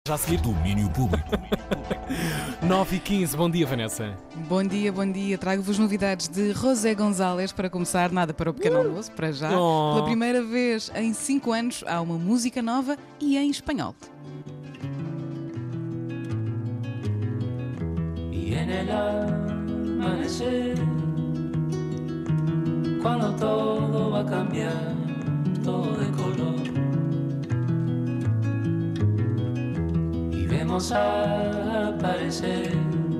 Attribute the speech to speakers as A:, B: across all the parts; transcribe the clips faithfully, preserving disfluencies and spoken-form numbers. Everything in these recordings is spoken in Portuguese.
A: Já a seguir, domínio público. nove e quinze, bom dia, Vanessa.
B: Bom dia, bom dia. Trago-vos novidades de José González. Para começar, nada para o pequeno almoço, para já.
A: Oh.
B: Pela primeira vez em cinco anos, há uma música nova e em espanhol.
C: Y en el amanecer, cuando todo va a cambiar, todo de color, y vemos aparecer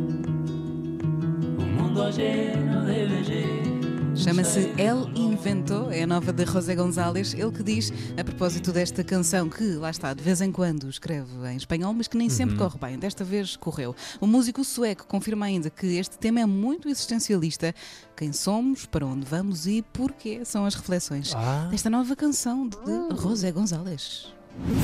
C: un mundo lleno de belleza.
B: Chama-se El Invento, é a nova de José González. Ele que diz, a propósito desta canção, que lá está, de vez em quando escreve em espanhol, mas que nem sempre corre bem. Desta vez correu. O músico sueco confirma ainda que este tema é muito existencialista. Quem somos, para onde vamos e porquê são as reflexões
A: Ah.
B: desta nova canção de José González.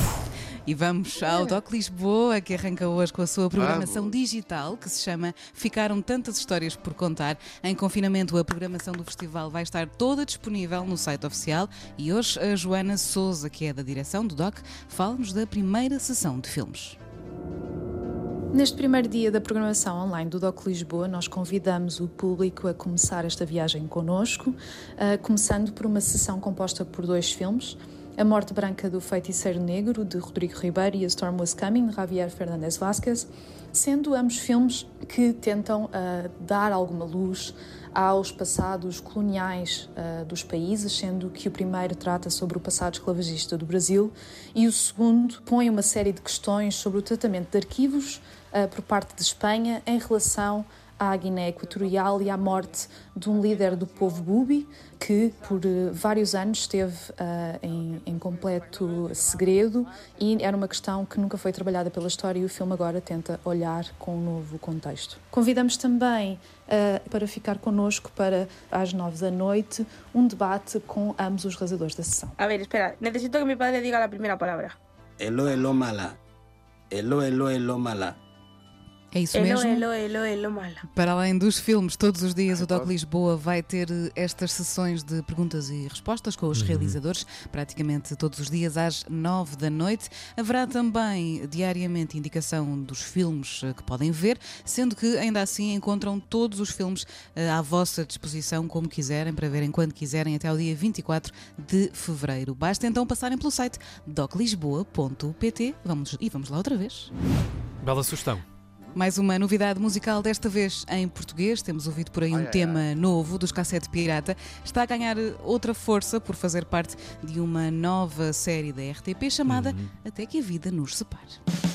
B: E vamos ao Doc Lisboa, que arranca hoje com a sua programação
D: Vamos.
B: digital, que se chama Ficaram Tantas Histórias por Contar. Em confinamento, a programação do festival vai estar toda disponível no site oficial. E hoje a Joana Sousa, que é da direção do Doc, fala-nos da primeira sessão de filmes.
E: Neste primeiro dia da programação online do Doc Lisboa, nós convidamos o público a começar esta viagem connosco, uh, começando por uma sessão composta por dois filmes: A Morte Branca do Feiticeiro Negro, de Rodrigo Ribeiro, e A Storm Was Coming, de Javier Fernández Vázquez, sendo ambos filmes que tentam uh, dar alguma luz aos passados coloniais uh, dos países, sendo que o primeiro trata sobre o passado escravagista do Brasil e o segundo põe uma série de questões sobre o tratamento de arquivos uh, por parte de Espanha em relação à Guiné Equatorial e à morte de um líder do povo Bubi, que por uh, vários anos esteve uh, em, em completo segredo, e era uma questão que nunca foi trabalhada pela história, e o filme agora tenta olhar com um novo contexto. Convidamos também uh, para ficar connosco para, às nove da noite, um debate com ambos os realizadores da sessão.
F: A ver, espera, necesito que mi padre diga la primera palabra.
D: Elo, elo, mala. Elo, elo, elo, mala.
B: É isso
F: Elo,
B: mesmo?
F: elo, elo, elo, mala.
B: Para além dos filmes, todos os dias o Doc Lisboa vai ter estas sessões de perguntas e respostas com os realizadores, praticamente todos os dias às nove da noite. Haverá também diariamente indicação dos filmes que podem ver, sendo que ainda assim encontram todos os filmes à vossa disposição, como quiserem, para verem quando quiserem, até ao dia vinte e quatro de fevereiro. Basta então passarem pelo site doc lisboa ponto pt. Vamos, e vamos lá outra vez.
A: Bela sugestão.
B: Mais uma novidade musical, desta vez em português. Temos ouvido por aí um
D: Ai, ai,
B: tema
D: ai.
B: novo dos Cassete Pirata. Está a ganhar outra força por fazer parte de uma nova série da R T P chamada Até que a Vida Nos Separe.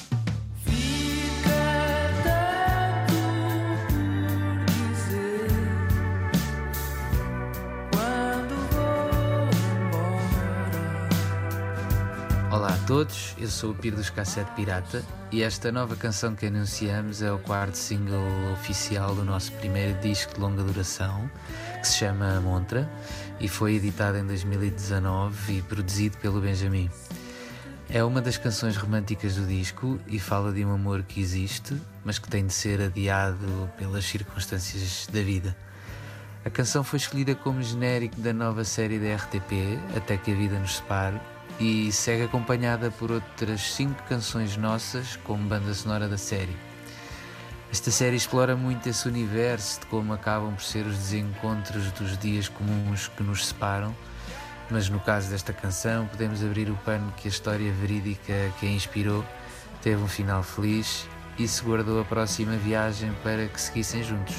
G: Olá a todos, eu sou o Piro dos Cassete Pirata e esta nova canção que anunciamos é o quarto single oficial do nosso primeiro disco de longa duração, que se chama Montra, e foi editado em dois mil e dezanove e produzido pelo Benjamin. É uma das canções românticas do disco e fala de um amor que existe, mas que tem de ser adiado pelas circunstâncias da vida. A canção foi escolhida como genérico da nova série da R T P, Até que a Vida Nos Separe, e segue acompanhada por outras cinco canções nossas como banda sonora da série. Esta série explora muito esse universo de como acabam por ser os desencontros dos dias comuns que nos separam, mas no caso desta canção podemos abrir o pano que a história verídica que a inspirou teve um final feliz e se guardou a próxima viagem para que seguissem juntos.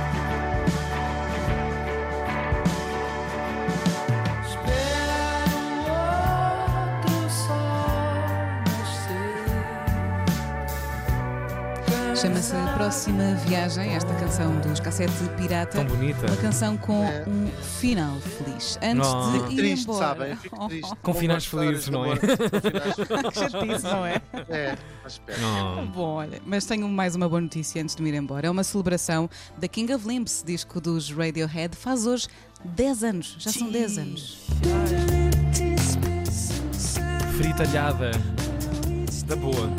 B: Chama-se Próxima Viagem, esta canção dos Cassete Pirata.
A: Tão bonita.
B: Uma canção com
D: É.
B: um final feliz. Antes
A: Oh.
B: de
D: Fico
B: ir
D: triste,
B: embora.
D: sabem? Fico triste.
A: Com finais felizes, não é?
D: Com finais felizes.
B: Que chatice, não é?
D: É, mas espera.
A: Oh.
B: Bom, olha, mas tenho mais uma boa notícia antes de me ir embora. É uma celebração da King of Limbs, disco dos Radiohead. Faz hoje dez anos. Já são dez anos.
A: Fritalhada. Da boa.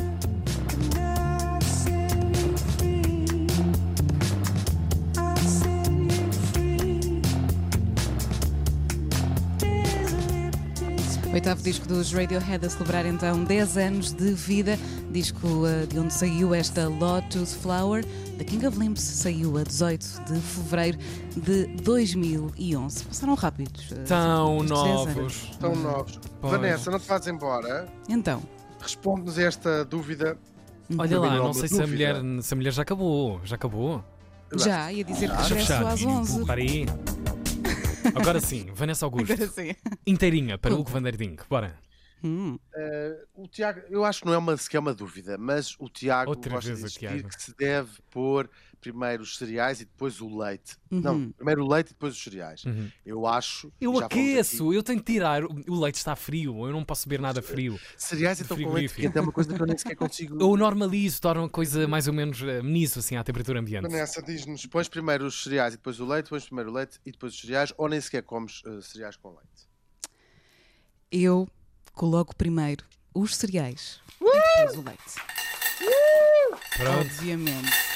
A: Oitavo disco dos Radiohead a celebrar então dez anos de vida.
B: disco uh, de onde saiu esta Lotus Flower. The King of Limbs saiu a dezoito de fevereiro de dois mil e onze. Passaram rápidos. Uh,
A: Tão
B: César.
A: novos.
H: Tão novos.
A: Pois.
H: Vanessa, não te vais embora?
B: Então,
H: Responde-nos a esta dúvida.
A: Olha lá,
H: Não é
A: não
H: uma
A: sei se a,
H: dúvida.
A: mulher, se a mulher já acabou. Já acabou?
B: já ia dizer que
A: Deixa
B: regresso
A: fechar.
B: às onze.
A: Para aí. Agora sim, Vanessa Augusto.
B: Agora sim.
A: Inteirinha para Hugo Van der Dink. Bora.
B: Hum.
H: Uh, o Tiago, eu acho que não é uma, sequer uma dúvida, mas o Tiago
A: Outra
H: gosta
A: vez
H: de
A: o
H: insistir
A: Tiago.
H: que se deve pôr primeiro os cereais e depois o leite.
B: Uhum.
H: Não, primeiro o leite e depois os cereais.
A: Uhum.
H: Eu acho...
A: Eu
H: já fomos
A: aqueço,
H: aqui,
A: eu tenho que tirar. O leite está frio, eu não posso beber nada frio.
H: cereais então com leite
A: frigorífico.
H: quente é uma coisa que eu nem sequer consigo...
A: Eu normalizo, torno a coisa mais ou menos amenizo assim à temperatura ambiente.
H: Vanessa, diz-nos, pões primeiro os cereais e depois o leite, pões primeiro o leite e depois os cereais, ou nem sequer comes uh, cereais com leite?
B: Eu coloco primeiro os cereais e depois o leite.
A: Pronto.
B: Obviamente.